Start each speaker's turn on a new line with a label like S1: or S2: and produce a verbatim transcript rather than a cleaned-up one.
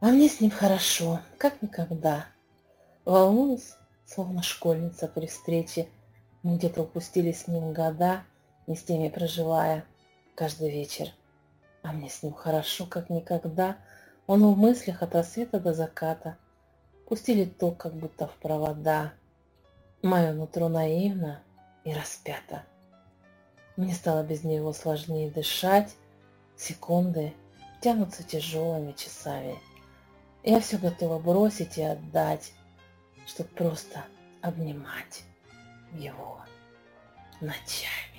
S1: А мне с ним хорошо, как никогда. Волнуюсь, словно школьница при встрече. Мы где-то упустили с ним года, не с теми проживая каждый вечер. А мне с ним хорошо, как никогда. Он в мыслях от рассвета до заката. Пустили ток, как будто в провода. Мое нутро наивно и распято. Мне стало без него сложнее дышать. Секунды тянутся тяжелыми часами. Я все готова бросить и отдать, чтоб просто обнимать его ночами.